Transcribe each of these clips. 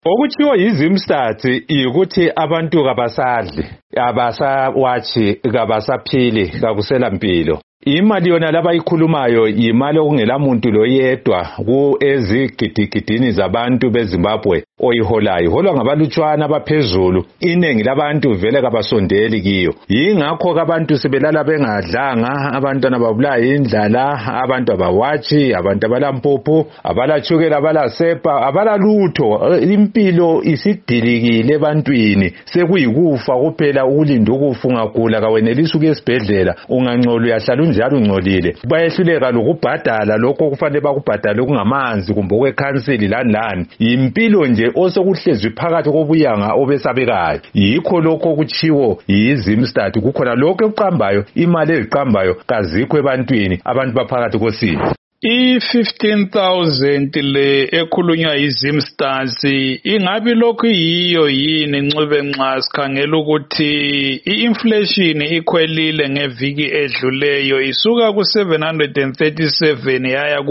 Okuthiwa yiZimstats ukuthi abantu kabasadli, abasawatshi, kabasaphili, kakusela mpilo. Imali yona labayikhulumayo imali okungela muntu loyedwa ezigidigidini zabantu beZimbabwe oyiholayo. Iholwa ngabalutshwana abaphezulu, iningi labantu vele kabasondeli kiyo. Yingakho abantu sebelala bengadlanga, abantwana babulawa yindlala, abantu abawatshi, abantu abalampuphu, abalatshukela, abalasepa, abalalutho. Impilo isidilikile ebantwini, sekuyikufa kuphela ukulinda ukufa. Ungagula kawenelisi ukuya esibhedlela, ungangcola uyahlala njalo ungcolile. Bayehluleka lokubhadala lokho kufanele bakubhadale kungamanzi kumbe okwekhansili lani. Impilo nje osokuhlezwe phakathi kobuyanga obesabekayo. Yikho lokho kutshiwo yiZimstats. Kukhona lokho ekuqambayo, imali eziqambayo kazikho ebantwini, abantu baphakathi kosini. I-15,000 le ekhulunywa yiZimstats ingabe lokhu yiyo yini Ncube nxa sikhangela ukuthi i-inflation ikhwelile ngeviki edluleyo isuka ku737 yaya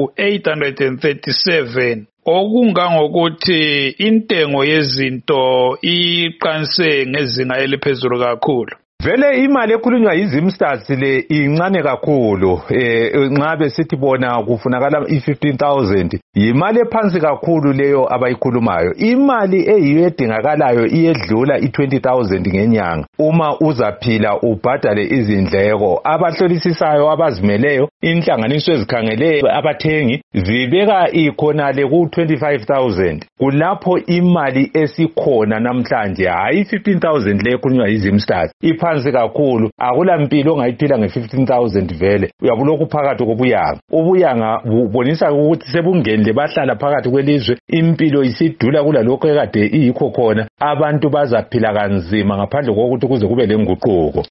ku837, okungangokuthi intengo yezinto iqanse ngezinga eliphezulu kakhulu? Vele imali ekhulunywa yiZimstats le incane kakhulu. Nxa besithi bona kufunakala i-15,000, imali ephansi kakhulu leyo abayikhulumayo. Imali eyiyo edingakalayo iyedlula i-20,000 ngenyanga uma uzaphila ubhadale izindleko. Abahlolisisiyo abazimeleyo, inhlanganiso ezikhangele abathengi, zibeka ikhonale ku-25,000. Kulapho imali esikhona namhlanje, hayi 15,000 le ekhulunywa yiZimstats. Phansi kakhulu, akula mpilo ongayiphila nge-15,000 vele. Uyabulokhu phakathi kobuyanga. Ubuyanga bubonisa ukuthi sebungenile bahlala phakathi kwelizwe, impilo isidula kulalokho ekade iyikho khona. Abantu bazaphila kanzima ngaphandle kokuthi kuze kube lenguquko.